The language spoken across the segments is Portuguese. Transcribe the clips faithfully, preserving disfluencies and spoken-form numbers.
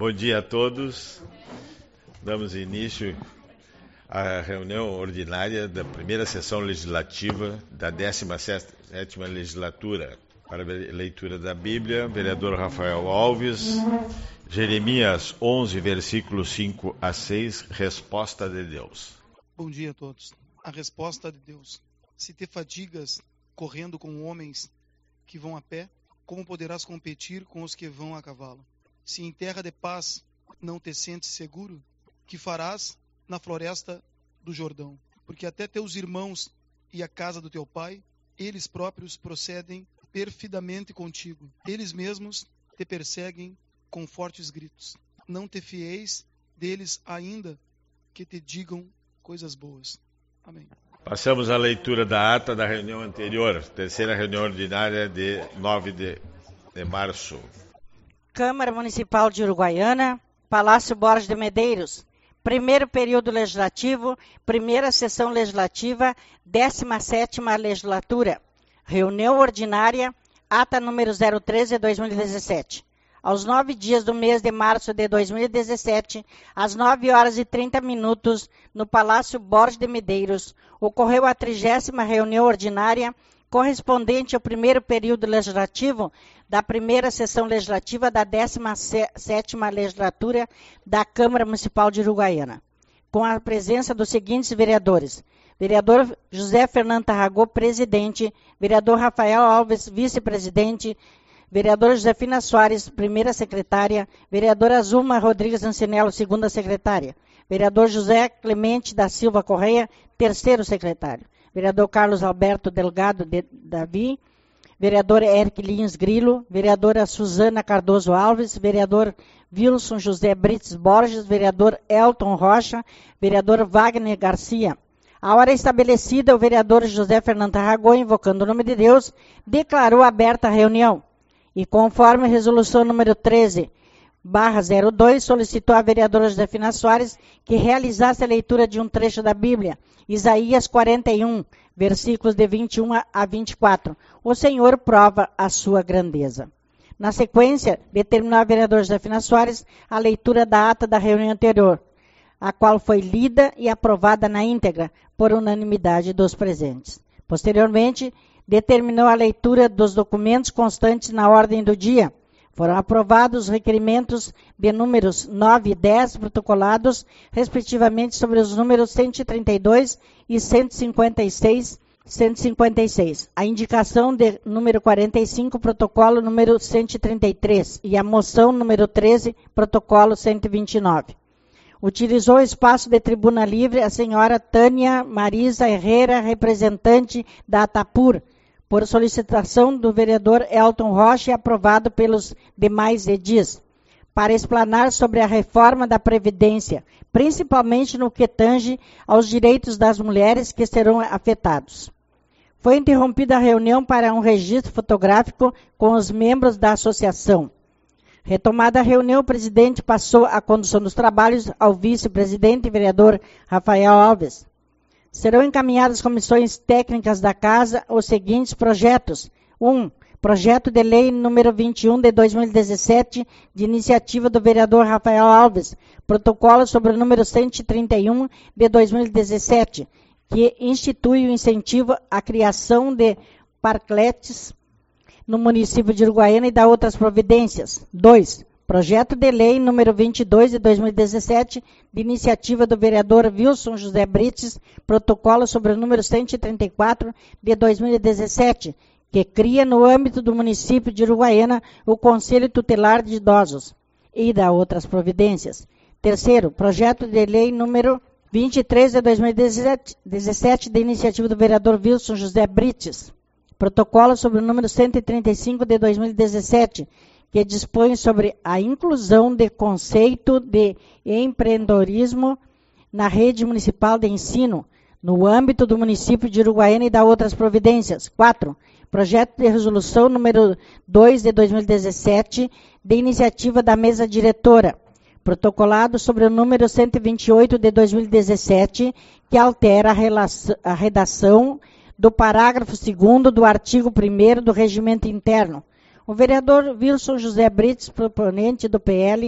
Bom dia a todos. Damos início à reunião ordinária da primeira sessão legislativa da décima sétima legislatura. Para a leitura da Bíblia, vereador Rafael Alves, Jeremias onze, versículos cinco a seis, resposta de Deus. Bom dia a todos. A resposta de Deus. Se te fadigas correndo com homens que vão a pé, como poderás competir com os que vão a cavalo? Se em terra de paz não te sentes seguro, que farás na floresta do Jordão? Porque até teus irmãos e a casa do teu pai, eles próprios procedem perfidamente contigo. Eles mesmos te perseguem com fortes gritos. Não te fieis deles ainda que te digam coisas boas. Amém. Passamos à leitura da ata da reunião anterior, terceira reunião ordinária de nove de março. Câmara Municipal de Uruguaiana, Palácio Borges de Medeiros, primeiro período legislativo, primeira sessão legislativa, décima sétima legislatura. Reunião ordinária, ata número zero treze de dois mil e dezessete. Aos nove dias do mês de março de dois mil e dezessete, às nove horas e trinta minutos, no Palácio Borges de Medeiros, ocorreu a trigésima reunião ordinária, correspondente ao primeiro período legislativo da primeira sessão legislativa da décima sétima legislatura da Câmara Municipal de Uruguaiana, com a presença dos seguintes vereadores: vereador José Fernando Tarragó, presidente; vereador Rafael Alves, vice-presidente; vereadora Josefina Soares, primeira secretária; vereadora Zuma Rodrigues Ancinello, segunda secretária; vereador José Clemente da Silva Correia, terceiro secretário; vereador Carlos Alberto Delgado de Davi; vereador Eric Lins Grilo; vereadora Suzana Cardoso Alves; vereador Wilson José Brites Borges; vereador Elton Rocha; vereador Wagner Garcia. A hora estabelecida, o vereador José Fernando Tarragó, invocando o nome de Deus, declarou aberta a reunião. E conforme a resolução número treze, barra zero dois, solicitou à vereadora Josefina Soares que realizasse a leitura de um trecho da Bíblia, Isaías quarenta e um, versículos de vinte e um a vinte e quatro. O Senhor prova a sua grandeza. Na sequência, determinou a vereadora Josefina Soares a leitura da ata da reunião anterior, a qual foi lida e aprovada na íntegra por unanimidade dos presentes. Posteriormente, determinou a leitura dos documentos constantes na ordem do dia. Foram aprovados os requerimentos de números nove e dez protocolados, respectivamente, sobre os números cento e trinta e dois e cento e cinquenta e seis, cento e cinquenta e seis. A indicação de número quarenta e cinco, protocolo número cento e trinta e três, e a moção número treze, protocolo cento e vinte e nove. Utilizou o espaço de tribuna livre a senhora Tânia Marisa Herrera, representante da Atapur, por solicitação do vereador Elton Rocha e aprovado pelos demais edis, para explanar sobre a reforma da Previdência, principalmente no que tange aos direitos das mulheres que serão afetados. Foi interrompida a reunião para um registro fotográfico com os membros da associação. Retomada a reunião, o presidente passou a condução dos trabalhos ao vice-presidente, vereador Rafael Alves. Serão encaminhadas às comissões técnicas da Casa os seguintes projetos. um. Projeto de lei número vinte e um de dois mil e dezessete, de iniciativa do vereador Rafael Alves, protocolo sobre o número cento e trinta e um de dois mil e dezessete, que institui o incentivo à criação de parkletes no município de Uruguaiana e dá outras providências. dois. Projeto de lei número vinte e dois de dois mil e dezessete, de iniciativa do vereador Wilson José Brites, protocolo sobre o número cento e trinta e quatro de dois mil e dezessete, que cria no âmbito do município de Uruguaiana o Conselho Tutelar de Idosos e dá outras providências. Terceiro, projeto de lei número vinte e três de dois mil e dezessete, de iniciativa do vereador Wilson José Brites, protocolo sobre o número cento e trinta e cinco de dois mil e dezessete, que dispõe sobre a inclusão de conceito de empreendedorismo na rede municipal de ensino, no âmbito do município de Uruguaiana e dá outras providências. quatro. Projeto de resolução número dois de dois mil e dezessete, de iniciativa da mesa diretora, protocolado sobre o número cento e vinte e oito de dois mil e dezessete, que altera a, relação, a redação do parágrafo segundo do artigo primeiro do Regimento Interno. O vereador Wilson José Brites, proponente do P L,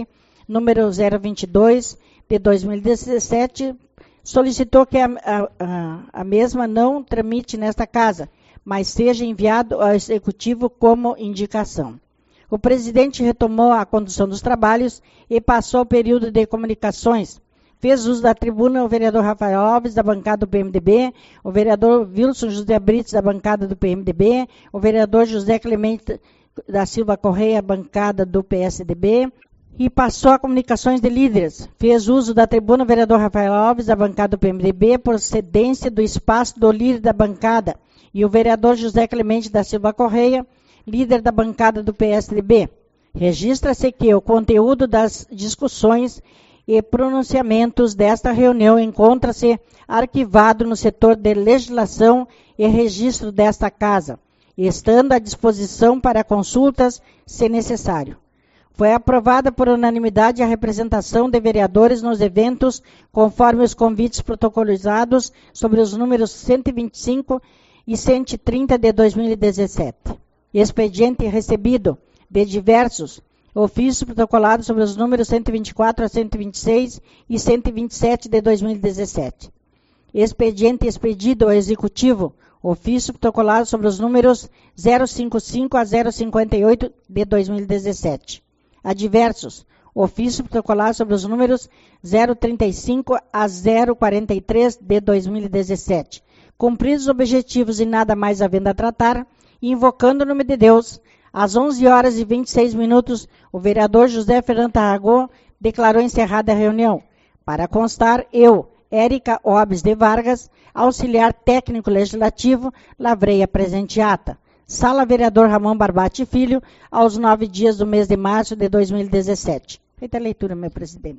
número zero vinte e dois, de dois mil e dezessete, solicitou que a, a, a mesma não tramite nesta casa, mas seja enviado ao Executivo como indicação. O presidente retomou a condução dos trabalhos e passou o período de comunicações. Fez uso da tribuna o vereador Rafael Alves, da bancada do P M D B, o vereador Wilson José Brites, da bancada do P M D B, o vereador José Clemente da Silva Correia, bancada do P S D B, e passou a comunicações de líderes. Fez uso da tribuna o vereador Rafael Alves, da bancada do P M D B, procedência do espaço do líder da bancada, e o vereador José Clemente da Silva Correia, líder da bancada do P S D B. Registra-se que o conteúdo das discussões e pronunciamentos desta reunião encontra-se arquivado no setor de legislação e registro desta casa, estando à disposição para consultas, se necessário. Foi aprovada por unanimidade a representação de vereadores nos eventos, conforme os convites protocolizados sobre os números cento e vinte e cinco e cento e trinta de dois mil e dezessete. Expediente recebido de diversos ofícios protocolados sobre os números cento e vinte e quatro a cento e vinte e seis e cento e vinte e sete de dois mil e dezessete. Expediente expedido ao Executivo, ofício protocolado sobre os números zero cinquenta e cinco a zero cinquenta e oito de dois mil e dezessete. A diversos, ofício protocolado sobre os números zero trinta e cinco a zero quarenta e três de dois mil e dezessete. Cumpridos os objetivos e nada mais havendo a tratar, invocando o nome de Deus, às onze horas e vinte e seis minutos, o vereador José Fernando Tarragó declarou encerrada a reunião. Para constar, eu, Érica Obes de Vargas, auxiliar técnico legislativo, lavrei a presente ata. Sala Vereador Ramon Barbati Filho, aos nove dias do mês de março de dois mil e dezessete. Feita a leitura, meu presidente.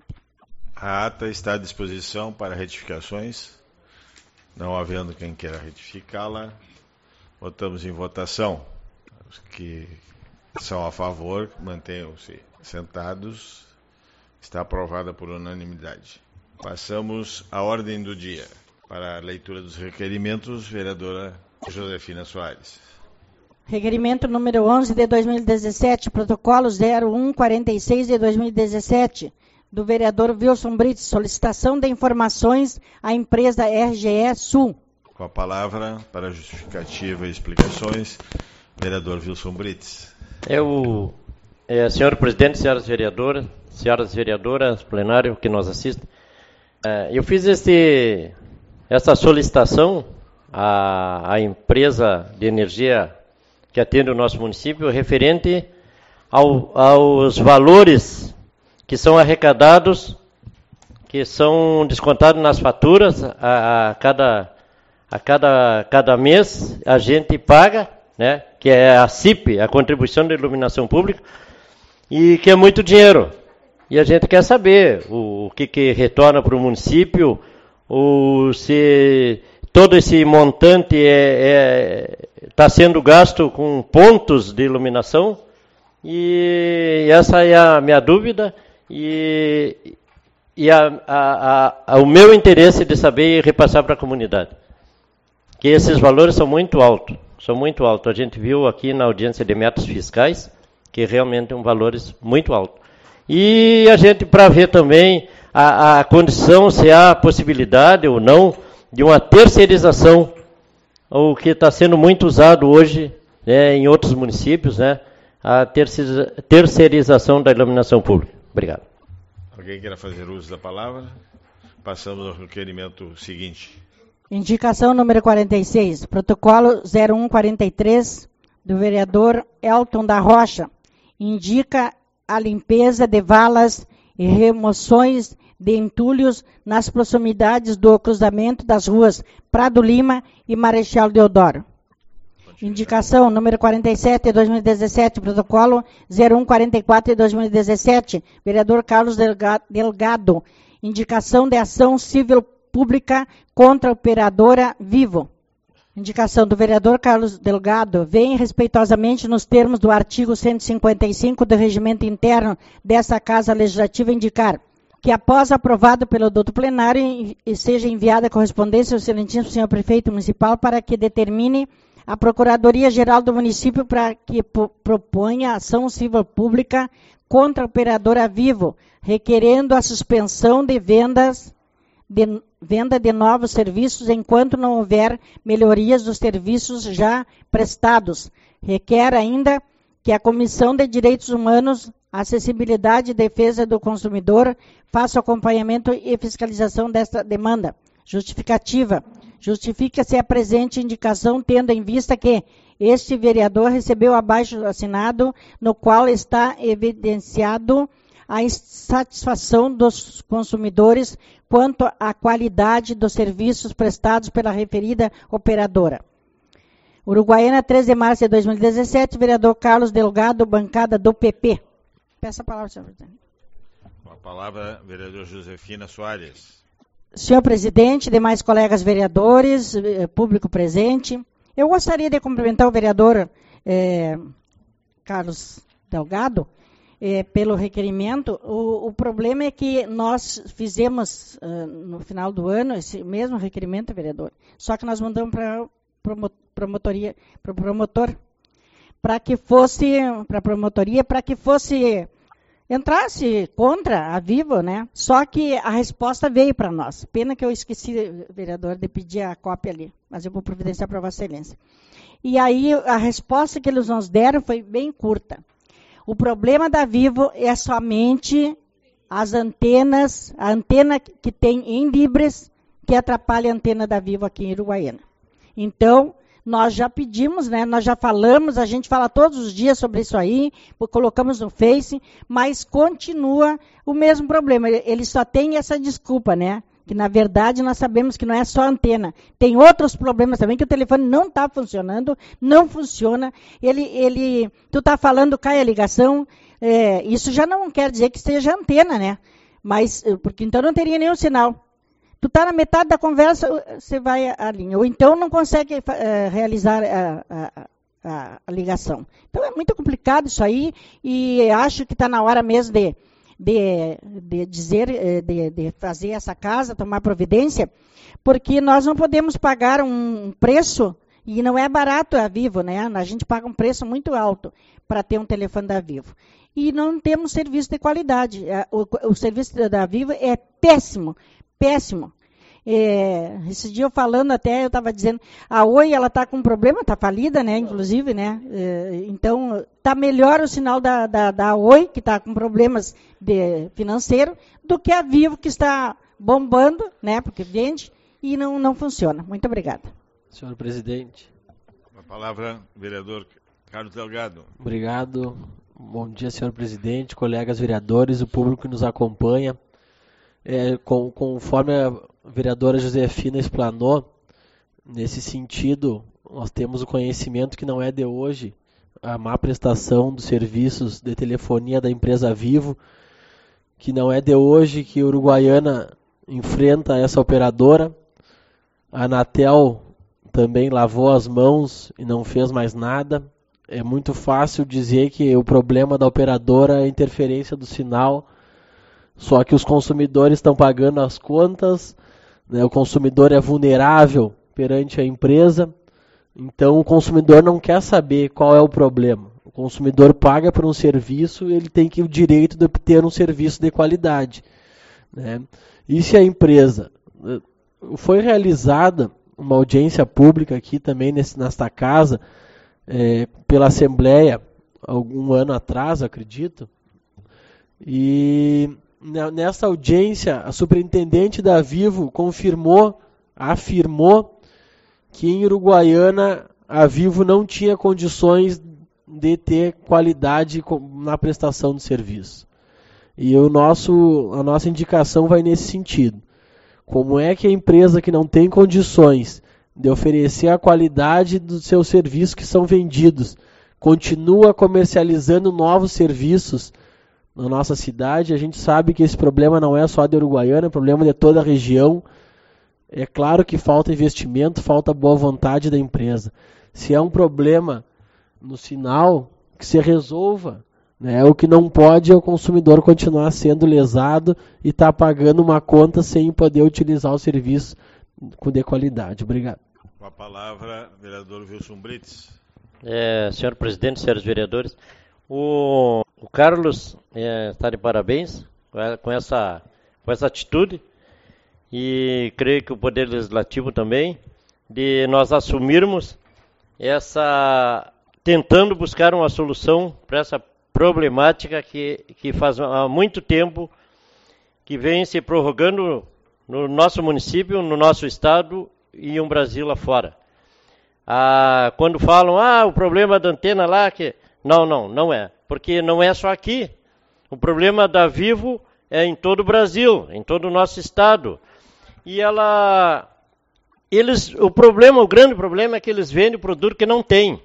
A ata está à disposição para retificações. Não havendo quem queira retificá-la, votamos em votação. Os que são a favor, mantenham-se sentados. Está aprovada por unanimidade. Passamos à ordem do dia. Para a leitura dos requerimentos, vereadora Josefina Soares. Requerimento número onze de dois mil e dezessete, protocolo zero um quarenta e seis de dois mil e dezessete, do vereador Wilson Brites, solicitação de informações à empresa R G E Sul. Com a palavra, para justificativa e explicações, vereador Wilson Brites. Eu, é, senhor presidente, senhoras vereadoras, senhoras vereadoras, plenário que nos assistem, é, eu fiz este, essa solicitação à, à empresa de energia que atende o nosso município, referente ao, aos valores que são arrecadados, que são descontados nas faturas a, a, cada, a cada, cada mês, a gente paga, né, que é a C I P, a Contribuição de Iluminação Pública, e que é muito dinheiro. E a gente quer saber o, o que, que retorna para o município, ou se todo esse montante está é, é, tá sendo gasto com pontos de iluminação, e essa é a minha dúvida, e, e a, a, a, o meu interesse de saber e repassar para a comunidade. Que esses valores são muito altos, são muito altos. A gente viu aqui na audiência de metas fiscais, que realmente são valores muito altos. E a gente, para ver também a, a condição, se há possibilidade ou não, de uma terceirização, o que está sendo muito usado hoje, né, em outros municípios, né, a terceirização da iluminação pública. Obrigado. Alguém queira fazer uso da palavra? Passamos ao requerimento seguinte. Indicação número quarenta e seis, protocolo zero um quarenta e três, do vereador Elton da Rocha, indica a limpeza de valas e remoções de entulhos nas proximidades do cruzamento das ruas Prado Lima e Marechal Deodoro. Indicação número quarenta e sete de dois mil e dezessete, protocolo zero um quarenta e quatro de dois mil e dezessete, vereador Carlos Delgado, indicação de ação civil pública contra a operadora Vivo. Indicação do vereador Carlos Delgado, vem respeitosamente nos termos do artigo cento e cinquenta e cinco do regimento interno dessa Casa Legislativa indicar que após aprovado pelo doutor plenário seja enviada a correspondência ao excelentíssimo senhor prefeito municipal para que determine a Procuradoria-Geral do município para que proponha ação civil pública contra a operadora Vivo, requerendo a suspensão de vendas de venda de novos serviços enquanto não houver melhorias dos serviços já prestados. Requer ainda que a Comissão de Direitos Humanos, Acessibilidade e Defesa do Consumidor faça acompanhamento e fiscalização desta demanda. Justificativa. Justifica-se a presente indicação, tendo em vista que este vereador recebeu abaixo assinado, no qual está evidenciado a insatisfação dos consumidores quanto à qualidade dos serviços prestados pela referida operadora. Uruguaiana, treze de março de dois mil e dezessete, vereador Carlos Delgado, bancada do P P. Peço a palavra, senhor presidente. Com a palavra, vereador Josefina Soares. Senhor presidente, demais colegas vereadores, público presente, eu gostaria de cumprimentar o vereador eh, Carlos Delgado, É, pelo requerimento. O, o problema é que nós fizemos, uh, no final do ano, esse mesmo requerimento, vereador, só que nós mandamos para promo, promotoria, para o promotor, para que fosse, para a promotoria, para que fosse, entrasse contra a Vivo, né? Só que a resposta veio para nós. Pena que eu esqueci, vereador, de pedir a cópia ali, mas eu vou providenciar para Vossa Excelência. E aí a resposta que eles nos deram foi bem curta. O problema da Vivo é somente as antenas, a antena que tem em Libres, que atrapalha a antena da Vivo aqui em Uruguaiana. Então, nós já pedimos, né, nós já falamos, a gente fala todos os dias sobre isso aí, colocamos no Face, mas continua o mesmo problema. Ele só tem essa desculpa, né? Que, na verdade, nós sabemos que não é só a antena. Tem outros problemas também, que o telefone não está funcionando, não funciona. Ele, ele, tu está falando, cai a ligação. É, isso já não quer dizer que seja antena, né? Mas, porque então não teria nenhum sinal. Tu está na metade da conversa, você vai à linha. Ou então não consegue é, realizar a, a, a, a ligação. Então é muito complicado isso aí, e acho que está na hora mesmo de... De, de dizer, de, de fazer essa casa, tomar providência, porque nós não podemos pagar um preço, e não é barato a Vivo, né? A gente paga um preço muito alto para ter um telefone da Vivo. E não temos serviço de qualidade. O, o serviço da Vivo é péssimo, péssimo. É, esse dia eu falando até, eu estava dizendo, a Oi, ela está com um problema, está falida, né, inclusive, né, é, então está melhor o sinal da, da, da Oi, que está com problemas de, financeiro, do que a Vivo, que está bombando, né, porque vende e não, não funciona. Muito obrigada. Senhor presidente. A palavra, vereador Carlos Delgado. Obrigado. Bom dia, senhor presidente, colegas vereadores, o público que nos acompanha. É, com, conforme a vereadora Josefina explanou, nesse sentido, nós temos o conhecimento que não é de hoje a má prestação dos serviços de telefonia da empresa Vivo, que não é de hoje que a Uruguaiana enfrenta essa operadora. A Anatel também lavou as mãos e não fez mais nada. É muito fácil dizer que o problema da operadora é a interferência do sinal, só que os consumidores estão pagando as contas, né? O consumidor é vulnerável perante a empresa, então o consumidor não quer saber qual é o problema. O consumidor paga por um serviço e ele tem que, o direito de obter um serviço de qualidade, né? E se a empresa... Foi realizada uma audiência pública aqui também nesse, nesta casa, é, pela Assembleia, algum ano atrás, acredito, e... Nessa audiência, a superintendente da Vivo confirmou, afirmou que em Uruguaiana a Vivo não tinha condições de ter qualidade na prestação de serviço. E o nosso, a nossa indicação vai nesse sentido. Como é que a empresa que não tem condições de oferecer a qualidade dos seus serviços que são vendidos continua comercializando novos serviços na nossa cidade? A gente sabe que esse problema não é só de Uruguaiana, é um problema de toda a região. É claro que falta investimento, falta boa vontade da empresa. Se é um problema no sinal, que se resolva, né? O que não pode é o consumidor continuar sendo lesado e estar tá pagando uma conta sem poder utilizar o serviço com de qualidade. Obrigado. Com a palavra, vereador Wilson Brits. É, senhor presidente, senhores vereadores, o, o Carlos é, está de parabéns, com essa, com essa atitude, e creio que o Poder Legislativo também, de nós assumirmos essa, tentando buscar uma solução para essa problemática que, que faz há muito tempo que vem se prorrogando no nosso município, no nosso estado e um Brasil lá fora. Ah, quando falam, ah, o problema da antena lá, que... não, não, não é, porque não é só aqui. O problema da Vivo é em todo o Brasil, em todo o nosso estado. E ela, eles, o problema, o grande problema é que eles vendem produto que não tem.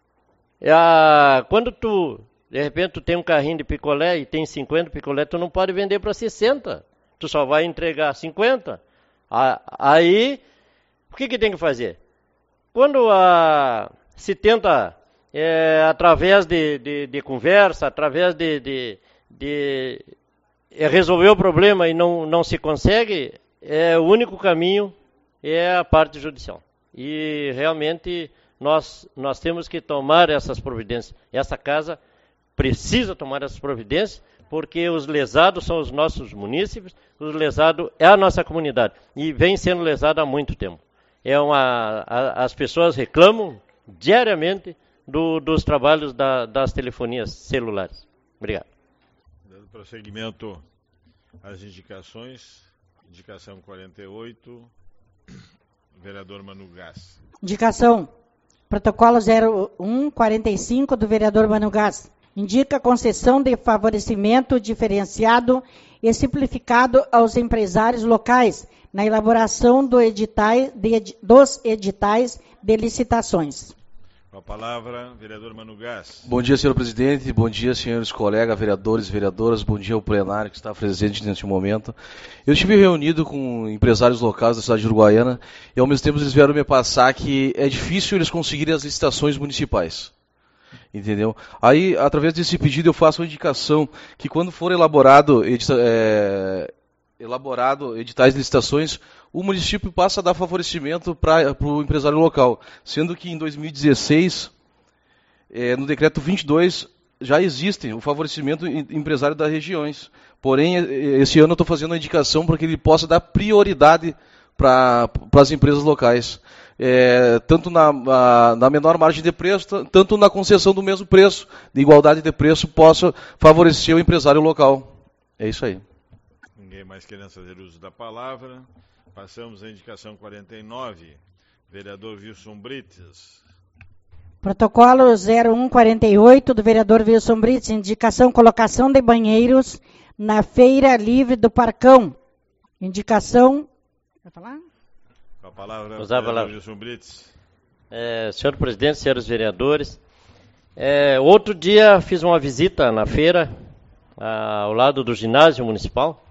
Ah, quando tu, de repente, tu tem um carrinho de picolé e tem cinquenta picolé, tu não pode vender para sessenta. Tu só vai entregar cinquenta. Ah, aí, o que que tem que fazer? Quando a, se tenta, é, através de, de, de conversa, através de, de, de é, resolver o problema e não, não se consegue, é, o único caminho é a parte judicial. E realmente nós, nós temos que tomar essas providências. Essa casa precisa tomar essas providências, porque os lesados são os nossos munícipes, os lesados é a nossa comunidade, e vem sendo lesado há muito tempo. É uma, a, as pessoas reclamam diariamente do, dos trabalhos da, das telefonias celulares. Obrigado. Dando prosseguimento às indicações, indicação quarenta e oito, vereador Manu Gás. Indicação, protocolo zero um quarenta e cinco do vereador Manu Gás. Indica concessão de favorecimento diferenciado e simplificado aos empresários locais na elaboração do editais, de, dos editais de licitações. Com a palavra, vereador Manu Gás. Bom dia, senhor presidente. Bom dia, senhores colegas, vereadores e vereadoras. Bom dia ao plenário que está presente neste momento. Eu estive reunido com empresários locais da cidade de Uruguaiana e, ao mesmo tempo, eles vieram me passar que é difícil eles conseguirem as licitações municipais. Entendeu? Aí, através desse pedido, eu faço uma indicação que, quando for elaborado, edita, é, elaborado editais de licitações, o município passa a dar favorecimento para o empresário local, sendo que em dois mil e dezesseis, é, no decreto vinte e dois, já existe o favorecimento empresário das regiões. Porém, esse ano eu estou fazendo uma indicação para que ele possa dar prioridade para as empresas locais. É, tanto na, na, na menor margem de preço, tanto na concessão do mesmo preço, de igualdade de preço, possa favorecer o empresário local. É isso aí. Ninguém mais querendo fazer uso da palavra. Passamos à indicação quarenta e nove, vereador Wilson Brites. Protocolo zero um quarenta e oito do vereador Wilson Brites. Indicação, colocação de banheiros na Feira Livre do Parcão. Indicação... Vai falar? Com a palavra, Usar a vereador palavra. Wilson Brites. É, senhor presidente, senhores vereadores, é, outro dia fiz uma visita na feira, a, ao lado do ginásio municipal,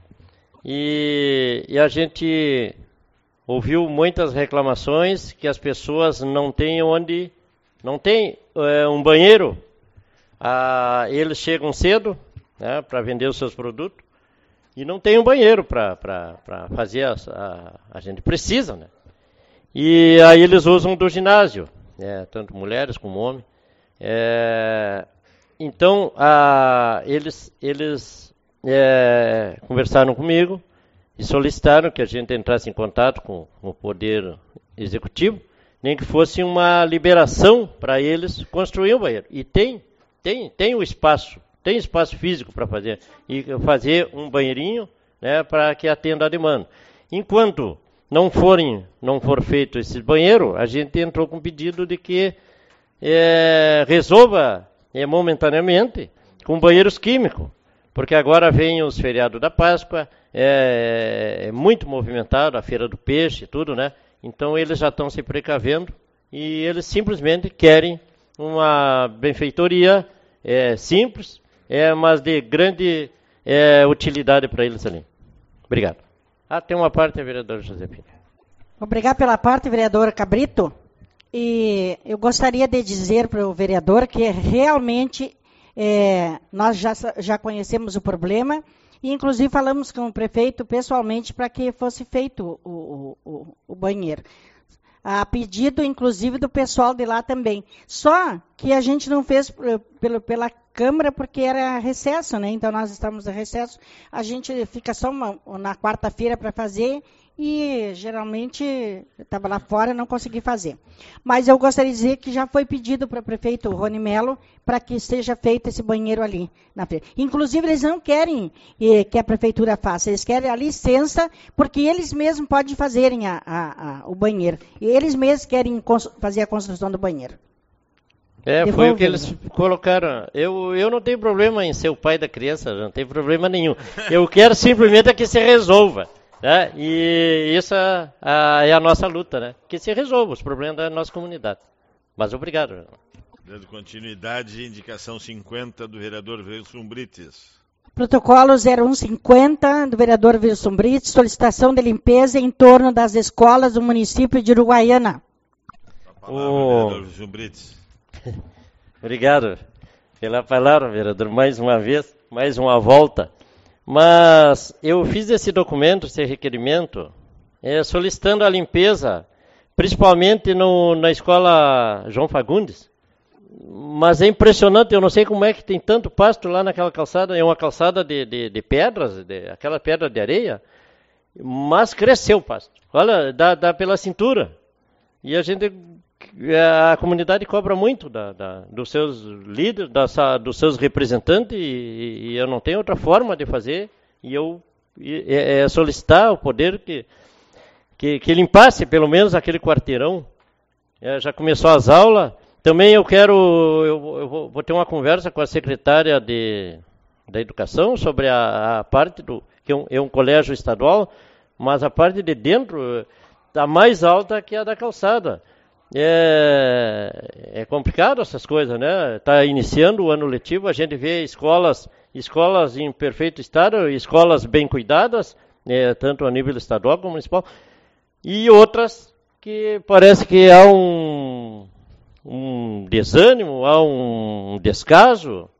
e, e a gente ouviu muitas reclamações que as pessoas não têm onde, não tem é, um banheiro. Ah, eles chegam cedo, né, para vender os seus produtos, e não tem um banheiro para fazer, a, a, a gente precisa, né? E aí eles usam do ginásio, né, tanto mulheres como homens. É, então, a, eles, eles é, conversaram comigo e solicitaram que a gente entrasse em contato com, com o Poder Executivo, nem que fosse uma liberação para eles construir um banheiro. E tem, tem, tem o espaço, tem espaço físico para fazer, e fazer um banheirinho, né, para que atenda a demanda. Enquanto não forem, não for feito esse banheiro, a gente entrou com um pedido de que é, resolva é, momentaneamente com banheiros químicos, porque agora vem os feriados da Páscoa, é, é muito movimentado, a Feira do Peixe, tudo, né? Então eles já estão se precavendo e eles simplesmente querem uma benfeitoria é, simples, é, mas de grande é, utilidade para eles ali. Obrigado. Ah, tem uma parte, vereador Josefina. Obrigado pela parte, vereador Cabrito. E eu gostaria de dizer para o vereador que realmente é, nós já, já conhecemos o problema e, inclusive, falamos com o prefeito pessoalmente para que fosse feito o, o, o, o banheiro. a pedido, inclusive, do pessoal de lá também. Só que a gente não fez pelo, pela Câmara porque era recesso, né? Então, nós estamos em recesso. A gente fica só uma, na quarta-feira para fazer e, geralmente, estava lá fora e não consegui fazer. Mas eu gostaria de dizer que já foi pedido para o prefeito Rony Mello para que seja feito esse banheiro ali na frente. Inclusive, eles não querem eh, que a prefeitura faça, eles querem a licença, porque eles mesmos podem fazerem a, a, a, o banheiro. E eles mesmos querem fazer a construção do banheiro. É, Devolve. Foi o que eles colocaram. Eu, eu não tenho problema em ser o pai da criança, não tenho problema nenhum. Eu quero simplesmente que se resolva. Né? E isso é a, é a nossa luta, né? Que se resolva os problemas da nossa comunidade. Mas obrigado. Dando continuidade, indicação cinquenta do vereador Wilson Brites. Protocolo zero um cinquenta do vereador Wilson Brites, solicitação de limpeza em torno das escolas do município de Uruguaiana. A palavra, oh. vereador Wilson Brites. Obrigado pela palavra, vereador, mais uma vez, mais uma volta. Mas eu fiz esse documento, esse requerimento, é, solicitando a limpeza, principalmente no, na escola João Fagundes. Mas é impressionante, eu não sei como é que tem tanto pasto lá naquela calçada, é uma calçada de, de, de pedras, de, aquela pedra de areia, mas cresceu o pasto. Olha, dá, dá pela cintura. E a gente, a comunidade cobra muito da, da, dos seus líderes, da, dos seus representantes, e, e eu não tenho outra forma de fazer, e eu é, é solicitar o poder que, que, que limpasse pelo menos aquele quarteirão. É, já começou as aulas. Também eu quero, eu, eu vou, vou ter uma conversa com a secretária de, da Educação sobre a, a parte do, que é um, é um colégio estadual, mas a parte de dentro está mais alta que a da calçada. É, é complicado essas coisas, né? Está iniciando o ano letivo, a gente vê escolas, escolas em perfeito estado, escolas bem cuidadas, né, tanto a nível estadual como municipal, e outras que parece que há um, um desânimo, há um descaso.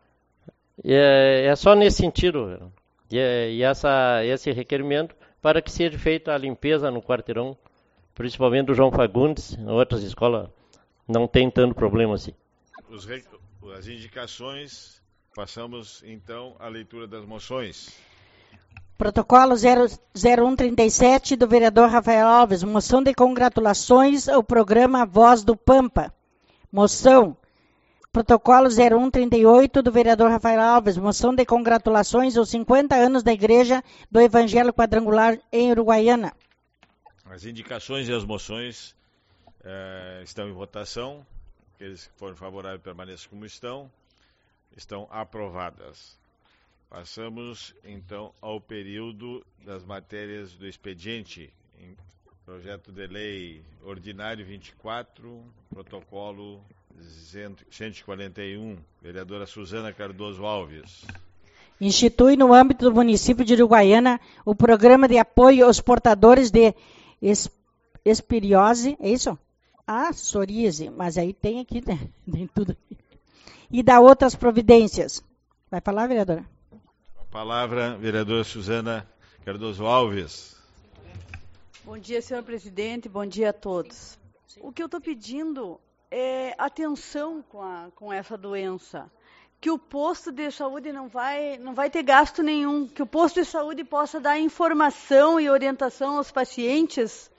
É, é só nesse sentido. E, é, e essa, esse requerimento para que seja feita a limpeza no quarteirão, principalmente do João Fagundes, outras escolas não tem tanto problema assim. Os, as indicações, passamos então à leitura das moções. Protocolo zero um trinta e sete do vereador Rafael Alves, moção de congratulações ao programa Voz do Pampa. Moção. Protocolo zero um trinta e oito do vereador Rafael Alves, moção de congratulações aos cinquenta anos da Igreja do Evangelho Quadrangular em Uruguaiana. As indicações e as moções eh, estão em votação. Aqueles que forem favoráveis permaneçam como estão. Estão aprovadas. Passamos, então, ao período das matérias do expediente. Em projeto de lei ordinário vinte e quatro, protocolo cento e quarenta e um, vereadora Suzana Cardoso Alves. Institui no âmbito do município de Uruguaiana o programa de apoio aos portadores de es, espiriose, é isso? Ah, psoríase, mas aí tem aqui, né? Tem tudo aqui. E dá outras providências. Vai falar, vereadora? A palavra, vereadora Suzana Cardoso Alves. Bom dia, senhor presidente, bom dia a todos. O que eu estou pedindo é atenção com, a, com essa doença. Que o posto de saúde não vai, não vai ter gasto nenhum, que o posto de saúde possa dar informação e orientação aos pacientes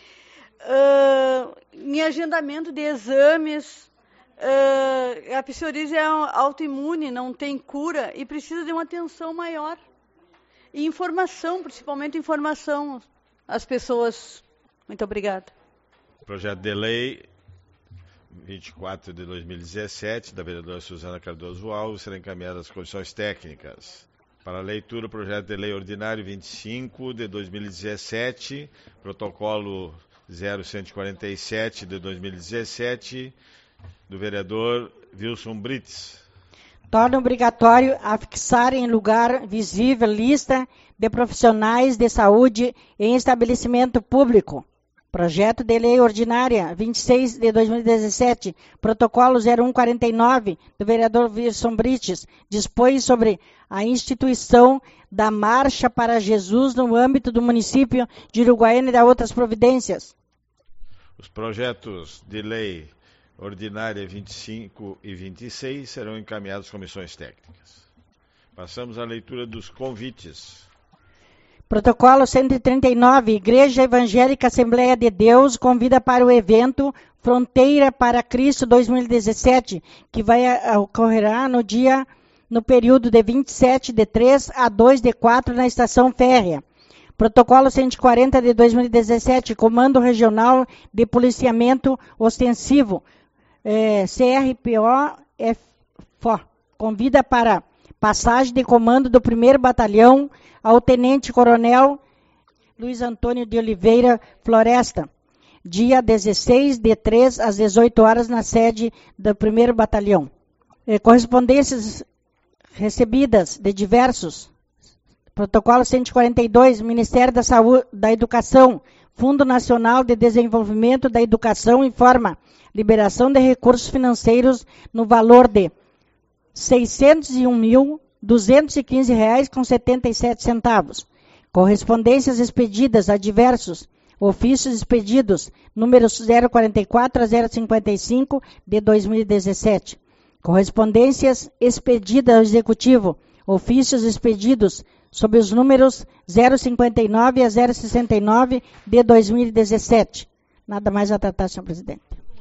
uh, em agendamento de exames. Uh, a psoríase é autoimune, não tem cura e precisa de uma atenção maior. E informação, principalmente informação às pessoas. Muito obrigada. Projeto de lei vinte e quatro de dois mil e dezessete, da vereadora Suzana Cardoso Alves, será encaminhado às comissões técnicas. Para a leitura, o projeto de lei ordinário vinte e cinco de dois mil e dezessete, protocolo zero cento e quarenta e sete de dois mil e dezessete, do vereador Wilson Brites. Torna obrigatório afixar em lugar visível lista de profissionais de saúde em estabelecimento público. Projeto de lei ordinária vinte e seis de dois mil e dezessete, protocolo zero um quarenta e nove, do vereador Wilson Brites, dispõe sobre a instituição da Marcha para Jesus no âmbito do município de Uruguaiana e da outras providências. Os projetos de lei ordinária vinte e cinco e vinte e seis serão encaminhados às comissões técnicas. Passamos à leitura dos convites. Protocolo cento e trinta e nove, Igreja Evangélica Assembleia de Deus convida para o evento Fronteira para Cristo dois mil e dezessete, que vai ocorrerá no dia, no período de vinte e sete de três a dois de quatro na Estação Férrea. Protocolo cento e quarenta de dois mil e dezessete, Comando Regional de Policiamento Ostensivo, é, C R P O F O, convida para passagem de comando do primeiro Batalhão ao Tenente Coronel Luiz Antônio de Oliveira Floresta, dia dezesseis de três às dezoito horas na sede do primeiro Batalhão. É, correspondências recebidas de diversos. Protocolo cento e quarenta e dois, Ministério da Saúde, da Educação, Fundo Nacional de Desenvolvimento da Educação informa liberação de recursos financeiros no valor de seiscentos e um mil, duzentos e quinze reais com setenta e sete centavos. Correspondências expedidas a diversos ofícios expedidos, números zero quarenta e quatro a zero cinquenta e cinco de dois mil e dezessete. Correspondências expedidas ao Executivo, ofícios expedidos sob os números zero cinquenta e nove a zero sessenta e nove de dois mil e dezessete. Nada mais a tratar, senhor presidente.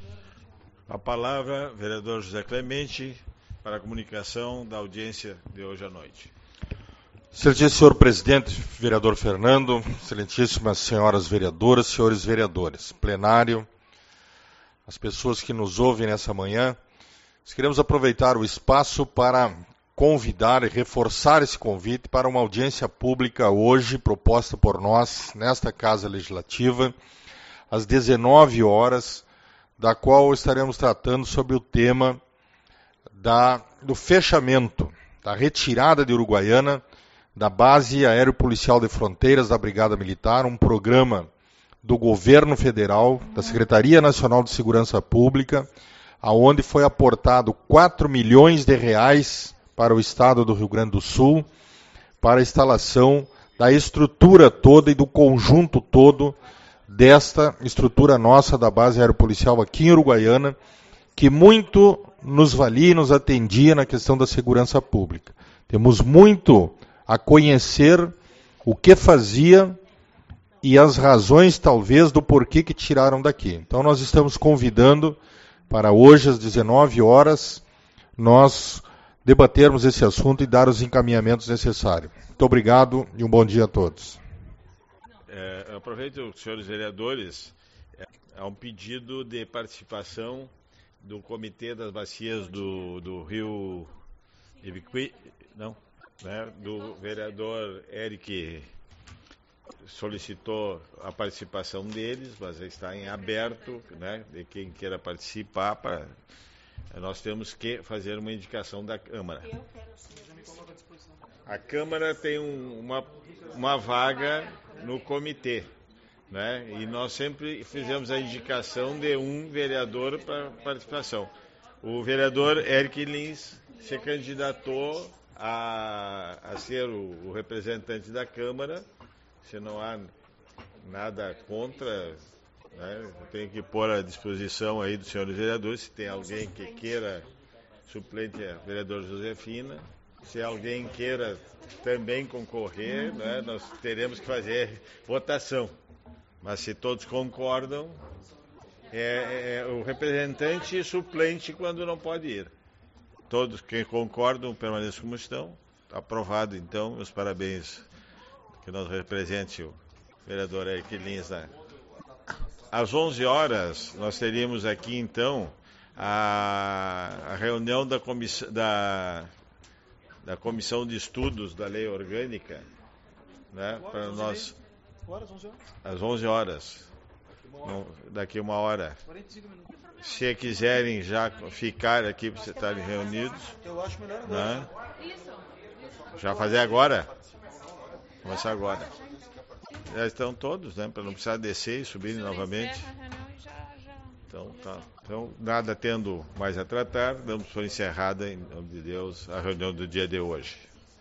A palavra, vereador José Clemente, para a comunicação da audiência de hoje à noite. Excelentíssimo senhor presidente, vereador Fernando, excelentíssimas senhoras vereadoras, senhores vereadores, plenário, as pessoas que nos ouvem nessa manhã, nós queremos aproveitar o espaço para convidar e reforçar esse convite para uma audiência pública hoje, proposta por nós, nesta Casa Legislativa, às dezenove horas, da qual estaremos tratando sobre o tema da, do fechamento, da retirada de Uruguaiana da Base Aéreo Policial de Fronteiras da Brigada Militar, um programa do governo federal, da Secretaria Nacional de Segurança Pública, aonde foi aportado quatro milhões de reais para o estado do Rio Grande do Sul, para a instalação da estrutura toda e do conjunto todo desta estrutura nossa da Base Aeropolicial aqui em Uruguaiana, que muito nos valia e nos atendia na questão da segurança pública. Temos muito a conhecer o que fazia e as razões, talvez, do porquê que tiraram daqui. Então, nós estamos convidando para hoje, às dezenove horas, nós debatermos esse assunto e dar os encaminhamentos necessários. Muito obrigado e um bom dia a todos. É, eu aproveito, senhores vereadores, é, há um pedido de participação do Comitê das Bacias do, do Rio Ibiqui, não, né, do vereador Eric, solicitou a participação deles, mas está em aberto, né, de quem queira participar. Pra, nós temos que fazer uma indicação da Câmara. A Câmara tem um, uma, uma vaga no comitê, né? E nós sempre fizemos a indicação de um vereador para participação. O vereador Eric Lins se candidatou a, a ser o, o representante da Câmara. Se não há nada contra, né, eu tenho que pôr à disposição aí dos senhores vereadores, se tem alguém que queira, suplente a vereador Josefina, se alguém queira também concorrer, né, nós teremos que fazer votação. Mas se todos concordam, é, é o representante e suplente quando não pode ir. Todos que concordam permaneçam como estão. Aprovado, então, meus parabéns que nos represente o vereador Eric Lins. Né? Às onze horas, nós teríamos aqui, então, a, a reunião da comissão, da, da comissão de estudos da lei orgânica, né, para nós, às onze horas, daqui uma hora. Se quiserem já ficar aqui para vocês estarem reunidos, né, já fazer agora, começar agora. Já estão todos, né, para não precisar descer e subir novamente. Então, tá. Então, nada tendo mais a tratar, damos por encerrada, em nome de Deus, a reunião do dia de hoje.